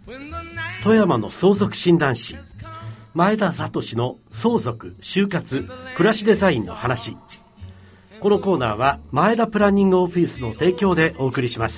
富山の相続診断士前田聡の相続、就活、暮らしデザインの話。このコーナーは前田プランニングオフィスの提供でお送りします。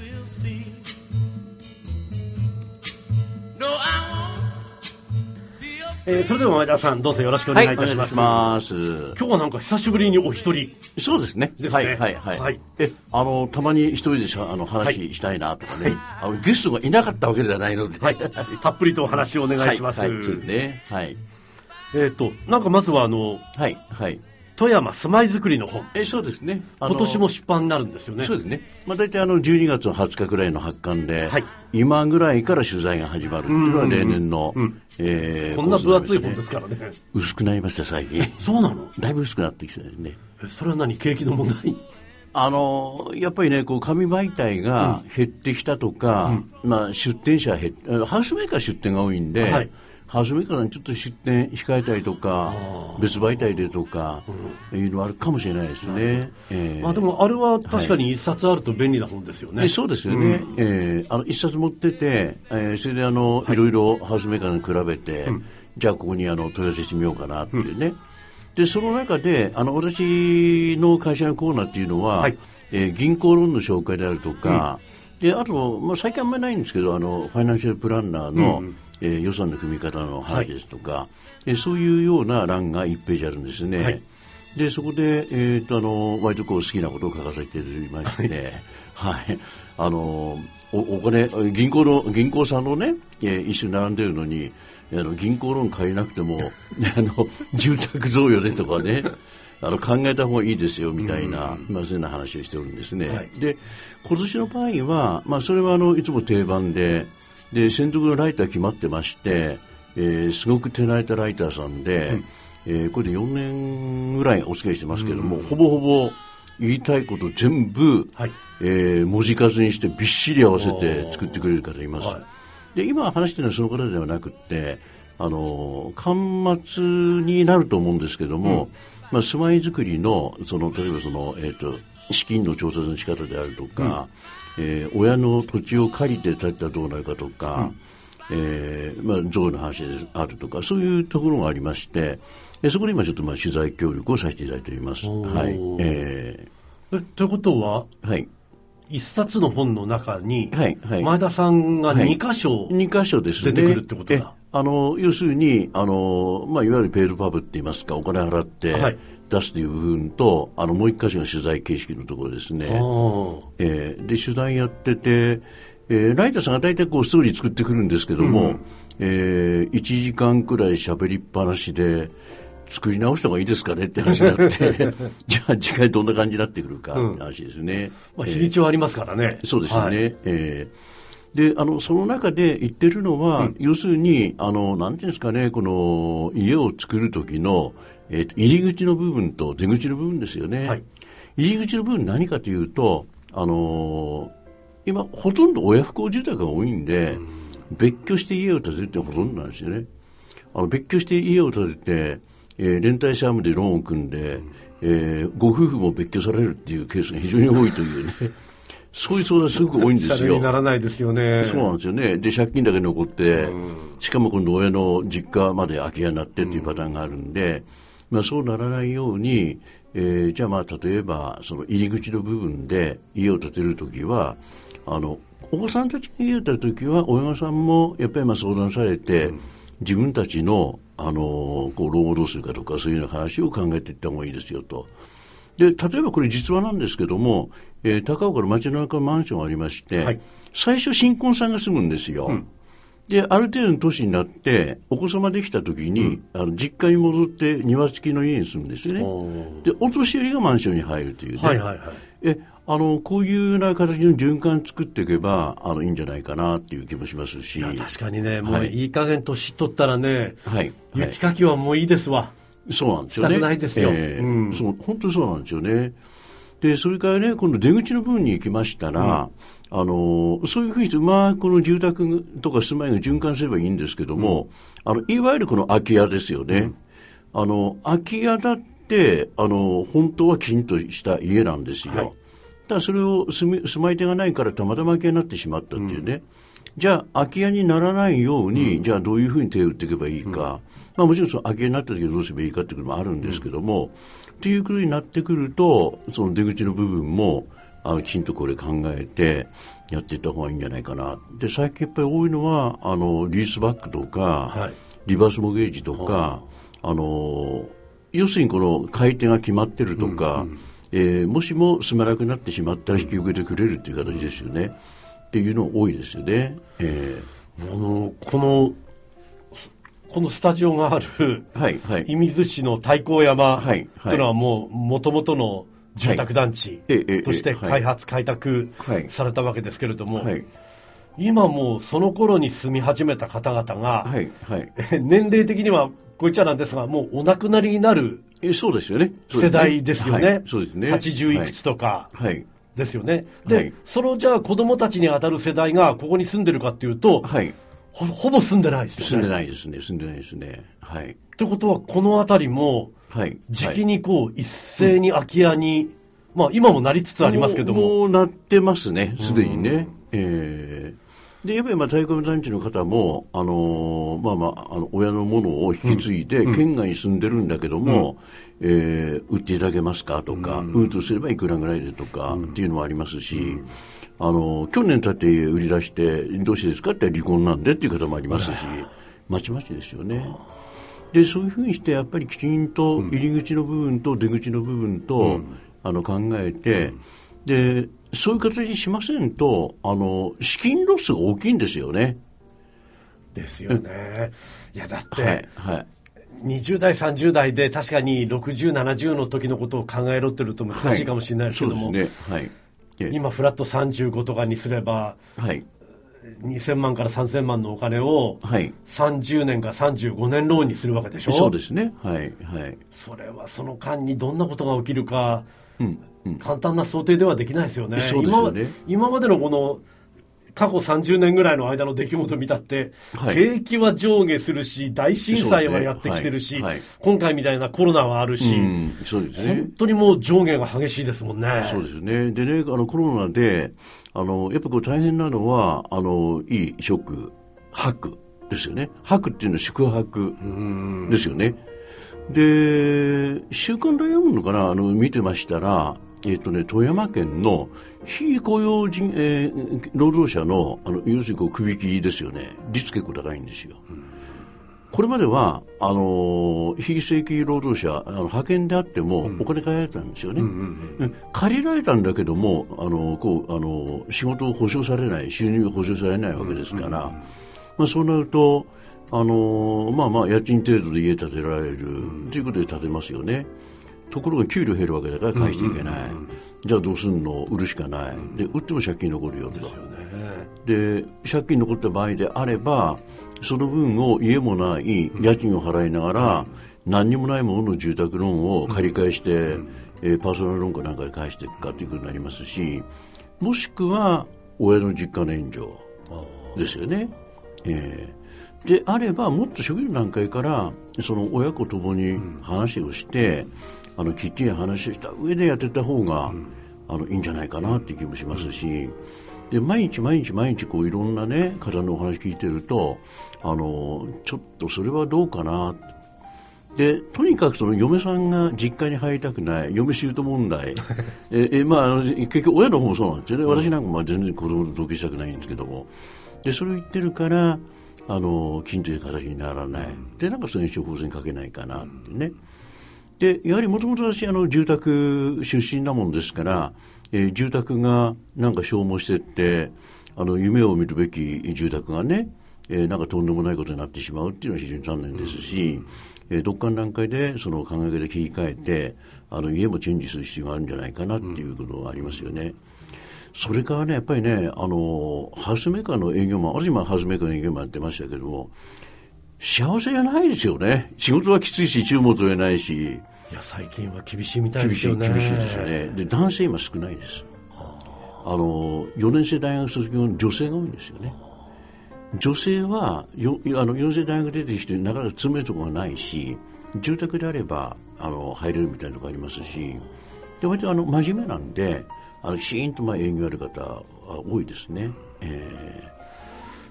それでは前田さん、どうぞよろしくお願いいたします。 はい、お願いします。 今日はなんか久しぶりにお一人。 そうですね。 ですね。 はいはいはい。はい、たまに一人で話したいなとかね、はい、ゲストがいなかったわけじゃないので、 はい、たっぷりとお話をお願いします。 はい、はい、そうね。はい。 なんかまずははいはい。 富山住まいづくりの本。 そうですね。 今年も出版になるんですよね。 そうですね。大体12月の20日くらいの発刊で、はい、今ぐらいから取材が始まるっていうのは例年の、 こんな分厚い本ですからね。 薄くなりました最近。 そうなの？ だいぶ薄くなってきてですね。 それは何？景気の問題？ やっぱりね、紙媒体が減ってきたとか、出店者ハウスメーカー出店が多いんで、はい、ハウスメーカーにちょっと出店控えたりとか、別媒体でとか、いうのはあるかもしれないですね。 でもあれは確かに一冊あると便利な本ですよね。 そうですよね。一冊持ってて、それでいろいろハウスメーカーに比べて、じゃあここに問い合わせしてみようかなっていうね。で、その中で、私の会社のコーナーっていうのは、はい、銀行ローンの紹介であるとか、で、あと、最近あんまりないんですけど、ファイナンシャルプランナーの、予算の組み方の話ですとか、はい、そういうような欄が1ページあるんですね。はい、で、そこで、割と好きなことを書かせていただきまして、はい、お金、銀行さんのね、一緒に並んでるのに、銀行ローン借りなくても、住宅贈与でとかね、考えた方がいいですよみたいな、そういうような話をしておるんですね。はい、で、今年の場合は、それはいつも定番で、専属のライター決まってまして、すごく手慣れたライターさんで、これで4年ぐらいお付き合いしてますけども、ほぼほぼ言いたいこと全部、はい、文字数にしてびっしり合わせて作ってくれる方います。で、今話しているのはその方ではなくて、巻末になると思うんですけども、住まいづくりの、例えば資金の調達の仕方であるとか、親の土地を借りて建てたらどうなるかとか、贈与の話であるとか、そういうところがありまして、そこで今ちょっと取材協力をさせていただいております。はい。 ということは、はい。一冊の本の中に、はいはい、前田さんが2箇所、 2箇所ですね。 出てくるってことだ。 要するに、いわゆるペイドパブって言いますか、お金払って出すという部分と、もう1箇所の取材形式のところですね。で、取材やってて、ライターさんが大体ストーリー作ってくるんですけども、1時間くらい喋りっぱなしで、作り直した方がいいですかねって話になって、じゃあ次回どんな感じになってくるかって話ですね。 日にちはありますからね。 そうですよね。はい、で、その中で言ってるのは、要するに、なんていうんですかね、この家を作る時の、入り口の部分と出口の部分ですよね。はい、入り口の部分何かというと、今、ほとんど親不孝住宅が多いんで、別居して家を建てるってほとんどなんですよね。別居して家を建てて、連帯債務でローンを組んで、ご夫婦も別居されるっていうケースが非常に多いというね。そういう相談すごく多いんですよ。 シャレにならないですよね。 そうなんですよね。で、借金だけ残って、しかも今度親の実家まで空き家になってっていうパターンがあるんで、そうならないように、じゃあ例えば、その入り口の部分で家を建てるときは、お子さんたちが家を建てるときは、親御さんもやっぱり相談されて、自分たちの、老後をどうするかとか、そういうような話を考えていった方がいいですよと。で、例えばこれ実話なんですけども、高岡の街の中のマンションがありまして、はい、最初新婚さんが住むんですよ。で、ある程度の年になって、お子様できた時に、実家に戻って庭付きの家に住むんですよね。で、お年寄りがマンションに入るというね。はいはいはい。こういうような形の循環作っていけば、いいんじゃないかなっていう気もしますし。いや、 確かにね、もういい加減年取ったらね、はい。雪かきはもういいですわ。 そうなんですよね。 したくないですよ。 そう、本当にそうなんですよね。で、それからね、今度出口の部分に行きましたら、そういうふうにしてうまくこの住宅とか住まいが循環すればいいんですけども、いわゆるこの空き家ですよね。空き家だって、本当はきちんとした家なんですよ。はい、ただそれを住まい手がないからたまたま空き家になってしまったっていうね。 じゃあ空き家にならないように、じゃあどういうふうに手を打っていけばいいか、まあ、もちろんその空き家になった時はどうすればいいかっていうこともあるんですけども、っていうことになってくると、その出口の部分もきちんとこれ考えてやっていった方がいいんじゃないかな。で、最近やっぱり多いのはリースバックとか、リバースモゲージとか、要するにこの買い手が決まってるとか、もしも住まなくなってしまったら引き受けてくれるっていう形ですよね。っていうの多いですよね。 このスタジオがある、射水市の太閤山というのはもともとの住宅団地として開発開拓されたわけですけれども、今もうその頃に住み始めた方々が、年齢的にはこう言っちゃなんですが、もうお亡くなりになるそうですよね。 世代ですよね。 そうですね。 80いくつとかですよね。で、そのじゃあ子供たちに当たる世代がここに住んでるかっていうと、ほぼ住んでないですよね。 住んでないですね。 ってことはこの辺りも、時期にこう一斉に空き家に、まあ今もなりつつありますけども。 もうなってますね、すでにね。で、やっぱり太閤団地の方も、親のものを引き継いで、県外に住んでるんだけども、売っていただけますかとか、売るとすればいくらぐらいでとか、っていうのもありますし、去年経って売り出して、どうしてですかって離婚なんでっていう方もありますし、まちまちですよね。で、そういうふうにして、やっぱりきちんと入り口の部分と出口の部分と、考えて、で、そういう形にしませんと、資金ロスが大きいんですよね。 ですよね。いや、だって、20代、30代で確かに60、70の時のことを考えろってると難しいかもしれないですけども、今フラット35とかにすれば、2000万から3000万のお金を30年か35年ローンにするわけでしょ。 そうですね。 それはその間にどんなことが起きるか、簡単な想定ではできないですよね。今までのこの過去30年ぐらいの間の出来事を見たって、景気は上下するし、大震災はやってきてるし、今回みたいなコロナはあるし、本当にもう上下が激しいですもんね。 そうですね。でね、コロナでやっぱこう大変なのは衣食泊ですよね。泊っていうのは宿泊ですよね。で、週刊ダイヤモンドかな、見てましたら、富山県の非雇用人、労働者の、要するに区引きですよね。率結構高いんですよ。これまでは、非正規労働者、派遣であってもお金借りられたんですよね。借りられたんだけども、仕事を保証されない、収入が保証されないわけですから、そうなると、家賃程度で家建てられるということで建てますよね。ところが給料減るわけだから返していけない。じゃあどうすんの？売るしかない。で、売っても借金残るよと。で、借金残った場合であれば、その分を家もない家賃を払いながら、何にもないものの住宅ローンを借り返して、パーソナルローンかなんかで返していくかということになりますし、もしくは親の実家の援助ですよね。であればもっと初期の段階からその親子ともに話をして、きっちり話をした上でやってた方が、いいんじゃないかなっていう気もしますし、で毎日こういろんなね方のお話聞いてるとちょっとそれはどうかな。でとにかくその嫁さんが実家に入りたくない嫁姑問題結局親の方もそうなんですよね。私なんか全然子供と同居したくないんですけども、でそれを言ってるから近所で形にならないで、なんかそれに処方箋かけないかなってね。でやはりもともと私住宅出身なもんですから、住宅がなんか消耗してって夢を見るべき住宅がね、なんかとんでもないことになってしまうっていうのは非常に残念ですし、どっかの段階でその考え方切り替えて家もチェンジする必要があるんじゃないかなっていうことがありますよね。それからねやっぱりねハウスメーカーの営業マン、私もハウスメーカーの営業マンやってましたけども、幸せじゃないですよね。仕事はきついし注文取れないし、 いや最近は厳しいみたいですよね。 厳しいですよね。で男性今少ないです。4年生大学卒業の女性が多いんですよね。女性は4年生大学出てきてなかなか詰めるところがないし、住宅であれば入れるみたいなところありますし、で割と真面目なんでシーンと営業ある方は多いですね。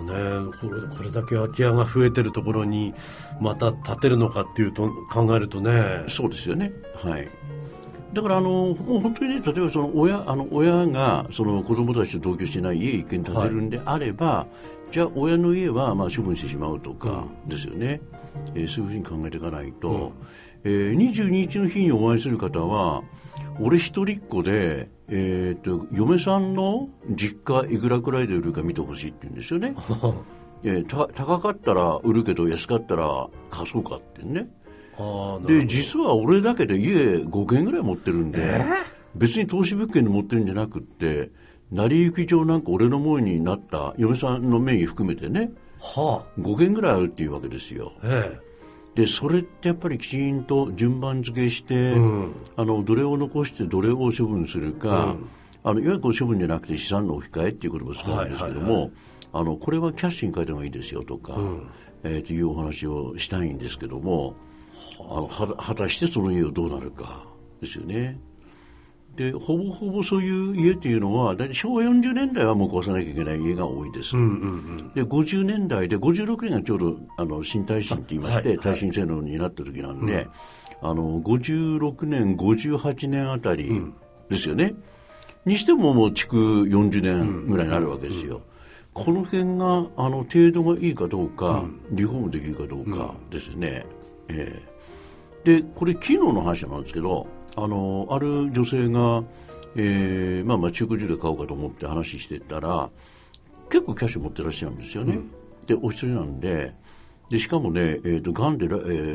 ね、これだけ空き家が増えてるところにまた建てるのかっていうと考えるとね。 そうですよね。はい。だからもう本当にね、例えばその親がその子供たちと同居してない家一軒建てるんであれば、じゃあ親の家は処分してしまうとかですよね。そういうふうに考えていかないと、22日の日にお会いする方は、俺一人っ子で、嫁さんの実家いくらくらいで売るか見てほしいって言うんですよね。高かったら売るけど安かったら貸そうかってね。で実は俺だけで家5軒ぐらい持ってるんで、別に投資物件に持ってるんじゃなくって、成り行き上なんか俺のものになった嫁さんの名義含めてね、5軒ぐらいあるっていうわけですよ。でそれってやっぱりきちんと順番付けして、どれを残してどれを処分するか、いわゆる処分じゃなくて資産の置き換えっていう言葉を使うんですけども、これはキャッシュに変えた方がいいですよとか、というお話をしたいんですけども、果たしてその家をどうなるかですよね。でほぼほぼそういう家っていうのは大体昭和40年代はもう壊さなきゃいけない家が多いです。で50年代で56年がちょうど新耐震って言いまして、耐震性能になった時なんで、56年58年あたりですよね、にしてももう築40年ぐらいになるわけですよ。この辺が程度がいいかどうか、リフォームできるかどうかですね。でこれ昨日の話なんですけど、ある女性が、中古住で買おうかと思って話してたら、結構キャッシュ持ってらっしゃるんですよね。でお一人なんで、しかもね、がんで、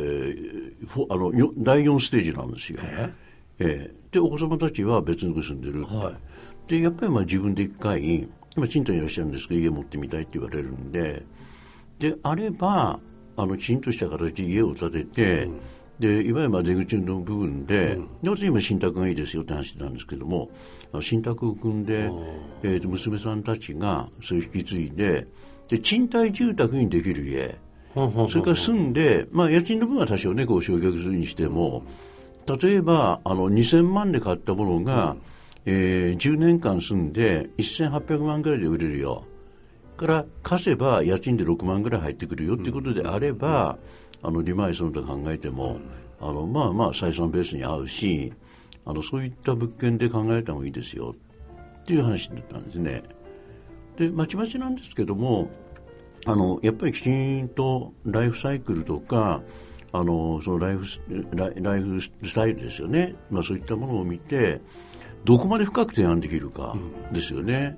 第4ステージなんですよ。でお子様たちは別のとこ住んでる、でやっぱり自分で一回今賃貸にいらっしゃるんですけど家持ってみたいって言われるんで、であればきちんとした形で家を建てて、でいわゆる出口の部分で、私今信託がいいですよって話なんですけども、信託を組んで、娘さんたちがそれを引き継いで、賃貸住宅にできる家、それから住んで、家賃の分は多少ねこう償却するにしても、例えば2000万で買ったものが、10年間住んで1800万ぐらいで売れるよ、から貸せば家賃で6万ぐらい入ってくるよということであれば、利回りその他考えても、採算ベースに合うし、そういった物件で考えた方がいいですよっていう話だったんですね。でまちまちなんですけども、やっぱりきちんとライフサイクルとかそのライフスタイルですよね、そういったものを見てどこまで深く提案できるかですよね。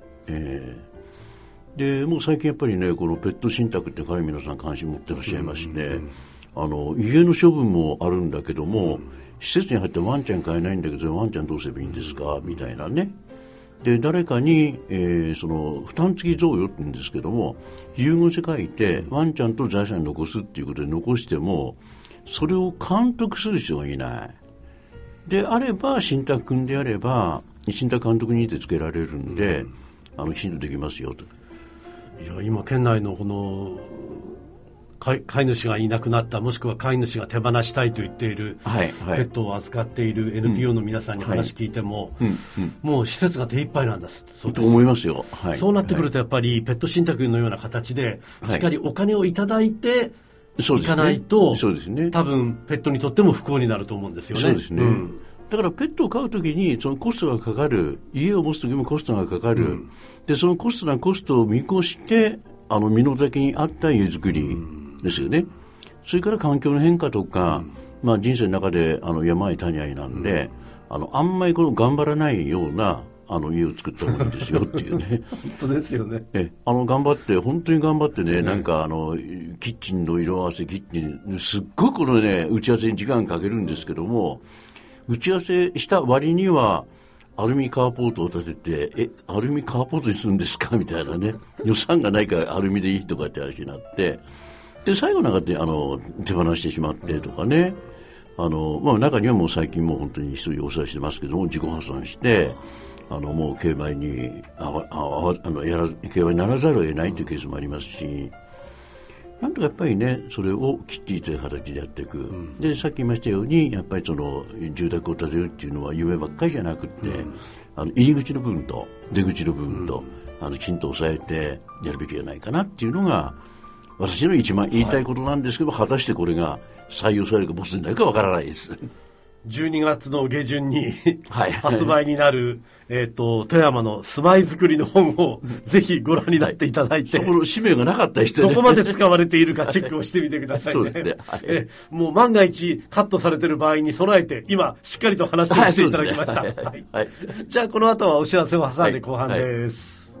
でもう最近やっぱりねこのペット信託って皆さん関心持ってらっしゃいまして、家の処分もあるんだけども、施設に入ってワンちゃん飼えないんだけどワンちゃんどうすればいいんですかみたいなね。で誰かに、その負担付き贈与って言うんですけども、遺言書書いてワンちゃんと財産に残すっていうことで残してもそれを監督する人がいないであれば、信託組んであれば信託監督にてつけられるんで、きちんとできますよと。 いや今県内のこの飼い主がいなくなった、もしくは飼い主が手放したいと言っている、ペットを預かっている NPO の皆さんに話聞いても、もう施設が手一杯なんだそうです。 と思いますよ。 そうなってくるとやっぱりペット信託のような形でしっかりお金をいただいていかないと、多分ペットにとっても不幸になると思うんですよね。 そうですね。だからペットを飼うときにそのコストがかかる、家を持つときもコストがかかる、でそのコストを見越して身の丈に合った家づくりですよね。それから環境の変化とか、人生の中で山あい谷あいなんで、あんまり頑張らないような家を作った方がいいですよっていうね本当ですよね。 本当に頑張ってね、なんかキッチンの色合わせ、キッチンすっごく打ち合わせに時間かけるんですけども、打ち合わせした割にはアルミカーポートを立てて、アルミカーポートにするんですかみたいなね、予算がないからアルミでいいとかって話になって、で最後なんか手放してしまってとかね、中にはもう最近もう本当に一人お世話してますけども、自己破産してもう競売にならざるを得ないというケースもありますし、なんとかやっぱりねそれをきっちりという形でやっていく、でさっき言いましたようにやっぱりその住宅を建てるっていうのは夢ばっかりじゃなくて、 入り口の部分と出口の部分と、きちんと抑えてやるべきじゃないかなっていうのが私の一番言いたいことなんですけど、果たしてこれが採用されるかボツになるかわからないです。 12月の下旬にはい発売になる、富山の住まいづくりの本をぜひご覧になっていただいて、 そこの使命がなかったりしてね、 どこまで使われているかチェックをしてみてくださいね。 そうですね、はい、 もう万が一カットされている場合に備えて今しっかりと話をしていただきました。 はいはいはい、 じゃあこの後はお知らせを挟んで後半です。